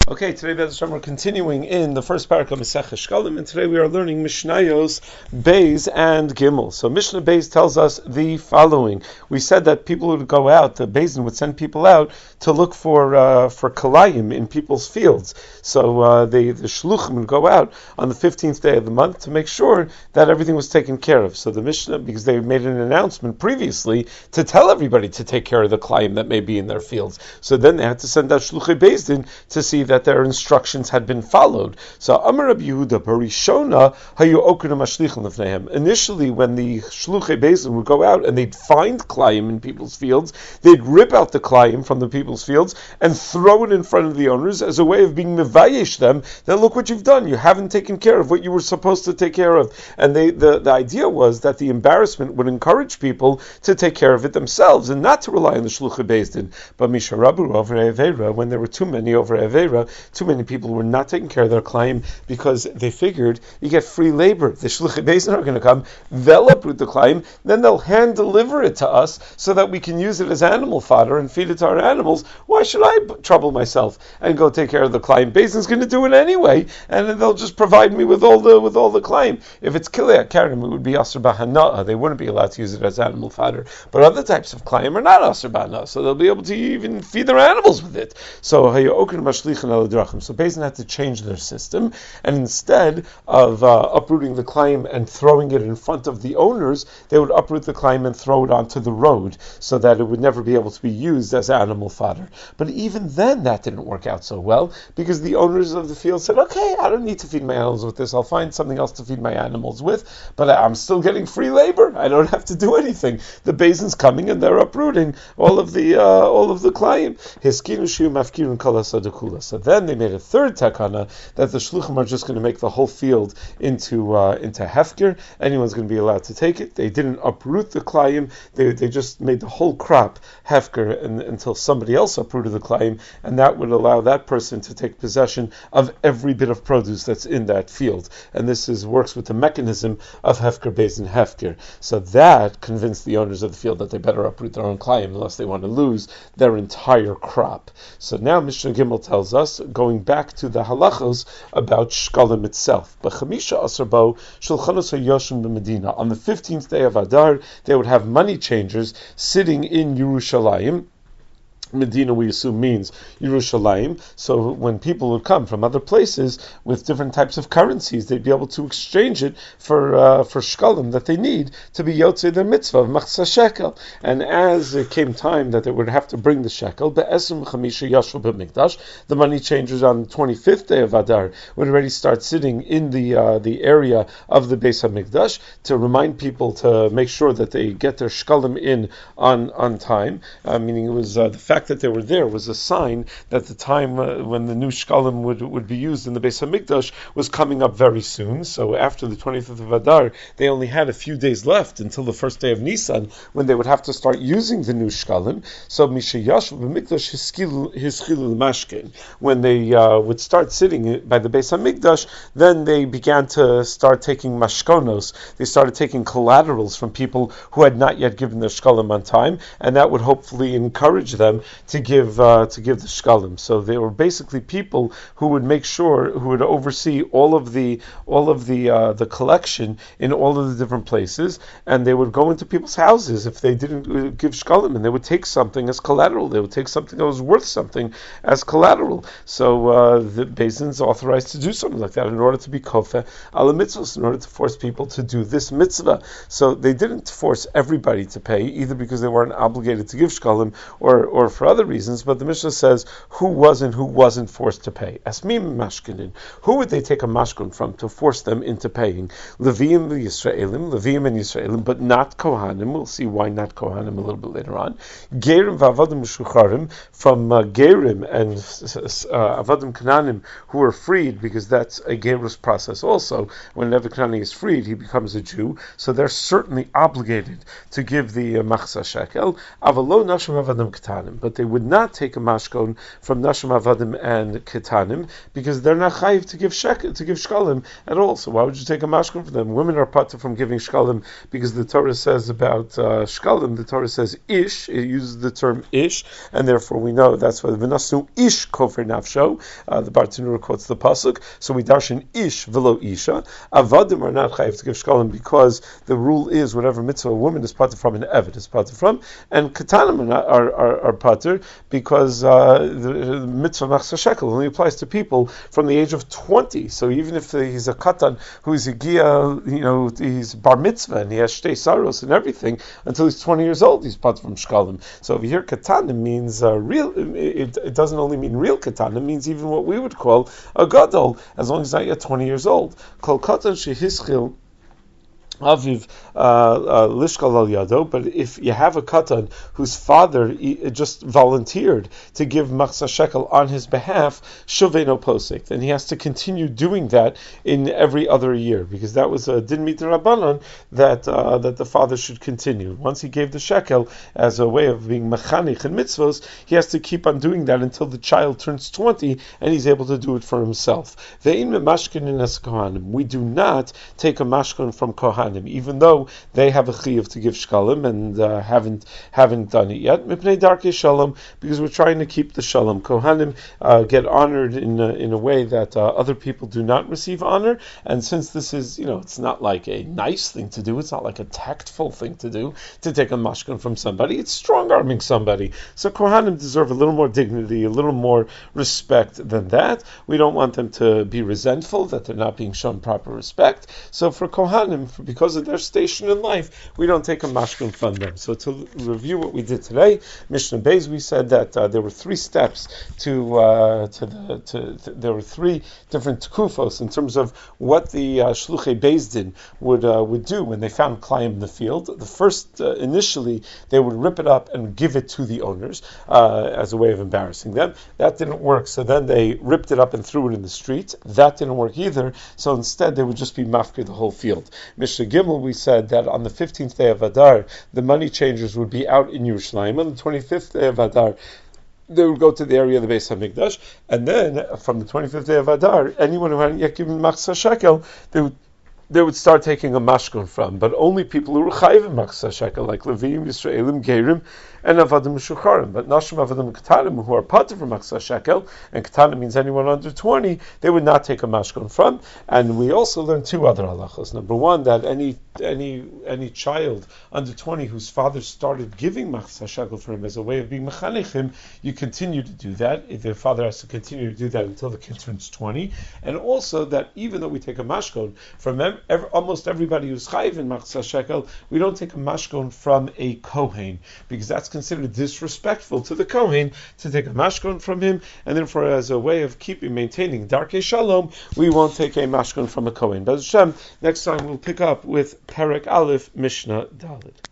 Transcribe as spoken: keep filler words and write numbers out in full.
Okay, today Bezrat we're continuing in the first parak of Masechah Shkalim, and today we are learning Mishnayos Beis and Gimel. So Mishnah Beis tells us the following: we said that people would go out, the Beis would send people out to look for uh, for kalayim in people's fields. So uh, they, the shluchim would go out on the fifteenth day of the month to make sure that everything was taken care of. So the Mishnah, because they made an announcement previously to tell everybody to take care of the kalayim that may be in their fields. So then they had to send out shluchei Beis Din to see that their instructions had been followed. So Amar Rabbi Yehuda, Barishona hayu okrim mashlichim lefnehem. Initially, when the shluchei Beis Din would go out and they'd find kalayim in people's fields, they'd rip out the kalayim from the people's fields and throw it in front of the owners as a way of being mevayesh them. That look what you've done. You haven't taken care of what you were supposed to take care of. And they, the the idea was that the embarrassment would encourage people to take care of it themselves and not to rely on the shluchei Beis Din. But misharabu over Avera, when there were too many over Avera, too many people were not taking care of their kalayim because they figured you get free labor. The shluchei Beis Din are going to come, they'll uproot the kalayim, then they'll hand deliver it to us so that we can use it as animal fodder and feed it to our animals. Why should I b- trouble myself and go take care of the kalayim? Beis Din's going to do it anyway, and they'll just provide me with all the with all the kalayim. If it's kilei karim, it would be aser b'hana'ah. They wouldn't be allowed to use it as animal fodder. But other types of kalayim are not aser b'hana'ah, so they'll be able to even feed their animals with it. So hayu okrim mashlichin al drachim. So Beis Din had to change their system, and instead of uh, uprooting the kalayim and throwing it in front of the owners, they would uproot the kalayim and throw it onto the road so that it would never be able to be used as animal fodder. But even then, that didn't work out so well because the owners of the field said, "Okay, I don't need to feed my animals with this. I'll find something else to feed my animals with, but I'm still getting free labor. I don't have to do anything. The Beis Din's coming and they're uprooting all of the uh, all of the kalayim." So then they made a third takana that the shluchim are just going to make the whole field into uh, into hefker. Anyone's going to be allowed to take it. They didn't uproot the kalayim. They they just made the whole crop hefker and, until somebody else uprooted the kalayim, and that would allow that person to take possession of every bit of produce that's in that field. And this is works with the mechanism of hefker Beis Din hefker. So that convinced the owners of the field that they better uproot their own kalayim unless they want to lose their entire crop. So now Mishnah Gimel tells us, going back to the halachos about shkalim itself. B'chamisha asarbo shulchanos hayoshim b'Medina. On the fifteenth day of Adar, they would have money changers sitting in Yerushalayim. Medina, we assume, means Yerushalayim. So when people would come from other places with different types of currencies, they'd be able to exchange it for uh, for shkalim that they need to be yotzei their mitzvah of machzah shekel. And as it came time that they would have to bring the shekel, be'esrim chamisha yashvu b'mikdash, the money changers on the twenty-fifth day of Adar would already start sitting in the uh, the area of the Beis HaMikdash to remind people to make sure that they get their shkalim in on on time. Uh, meaning it was uh, the fact that they were there was a sign that the time uh, when the new shkalim would, would be used in the Beis HaMikdash was coming up very soon. So after the twenty-fifth of Adar, they only had a few days left until the first day of Nisan when they would have to start using the new shkalim. So Mishayash b'Mikdash hischilu mashkin. When they uh, would start sitting by the Beis HaMikdash, then they began to start taking mashkonos. They started taking collaterals from people who had not yet given their shkalim on time, and that would hopefully encourage them to give uh, to give the shkalim. So they were basically people who would make sure, who would oversee all of the all of the uh, the collection in all of the different places, and they would go into people's houses if they didn't give shkalim, and they would take something as collateral. They would take something that was worth something as collateral. So uh, the Beis Din's authorized to do something like that in order to be kofeh ala mitzvahs, in order to force people to do this mitzvah. So they didn't force everybody to pay, either because they weren't obligated to give shkalim or or for other reasons, but the Mishnah says who was and who wasn't forced to pay. Asmim mashkinin. Who would they take a mashkin from to force them into paying? Leviim Yisraelim, Leviim and Yisraelim, but not Kohanim. We'll see why not Kohanim a little bit later on. Gerim v'avadim shucharim, from uh, Gerim and uh, avadim Kananim who were freed, because that's a Gerus process also. When an Kanani is freed, he becomes a Jew, so they're certainly obligated to give the uh, machzah shekel. Avalo nashim avadim ketanim. but they would not take a mashkon from nashim avadim and ketanim because they're not chayiv to give shek to give shkalim at all. So why would you take a mashkon from them? Women are patur from giving shkalim because the Torah says about uh, shkalim. The Torah says ish. It uses the term ish, and therefore we know that's why the v'nasu ish kofer nafsho. Uh, the Bartanura quotes the pasuk. So we darshan ish v'lo isha. Avadim are not chayiv to give shkalim because the rule is whatever mitzvah a woman is patur from, an eved is patur from, and ketanim are not, are, are, are patur because uh, the, the mitzvah machzor shekel only applies to people from the age of twenty. So even if he's a katan who's a gia, you know, he's bar mitzvah and he has shtei saros and everything until he's twenty years old, he's patur from shkalim. So over here, katanim means uh, real. It, it doesn't only mean real katanim; it means even what we would call a gadol, as long as not yet twenty years old. Kol katan shehischil Aviv lishkal al yado, but if you have a katan whose father just volunteered to give machzor shekel on his behalf, shuveno posek, then he has to continue doing that in every other year, because that was a din mit rabbanon that uh, that the father should continue. Once he gave the shekel as a way of being mechanich and mitzvos, he has to keep on doing that until the child turns twenty and he's able to do it for himself. Ve'in memashkin es kohanim, we do not take a mashkin from kohanim, even though they have a chiyuv to give shkalim and uh, haven't haven't done it yet. Mipnei darkei shalom, because we're trying to keep the shalom. Kohanim uh, get honored in a, in a way that uh, other people do not receive honor, and since this is, you know, it's not like a nice thing to do, it's not like a tactful thing to do to take a mashkan from somebody. It's strong arming somebody. So Kohanim deserve a little more dignity, a little more respect than that. We don't want them to be resentful that they're not being shown proper respect. So for Kohanim, for, because of their station in life, we don't take a mashkin from them. So to review what we did today, Mishnah Beis, we said that uh, there were three steps to uh, to the to, to there were three different kufos in terms of what the uh, shluchei Beis Din would uh, would do when they found klayim in the field. The first, uh, initially, they would rip it up and give it to the owners uh, as a way of embarrassing them. That didn't work, so then they ripped it up and threw it in the street. That didn't work either, so instead they would just be mafkir the whole field. Mishnah Gimel, we said that on the fifteenth day of Adar, the money changers would be out in Yerushalayim. On the twenty-fifth day of Adar, they would go to the area of the Beis HaMikdash, and then from the twenty-fifth day of Adar, anyone who hadn't yet given machzor shekel, they would they would start taking a mashkon from, but only people who were chayiv in machzor shekel, like Levim, Yisraelim, Gerim, and Avadim Meshucharim. But Nashim Avadim Ketanim, who are patur from machzor shekel, and Ketanim means anyone under twenty, they would not take a mashkon from. And we also learned two other halachos. Number one, that any any any child under twenty whose father started giving machzor shekel for him as a way of being mechanech him, you continue to do that. If their father has to continue to do that until the kid turns twenty. And also that even though we take a mashkon from em, every, almost everybody who's chayiv in machzor shekel, we don't take a mashkon from a kohen, because that's considered disrespectful to the kohen to take a mashkon from him, and therefore as a way of keeping, maintaining darkei shalom, we won't take a mashkon from a kohen. But Hashem, next time we'll pick up with Perek Aleph, Mishnah Daled.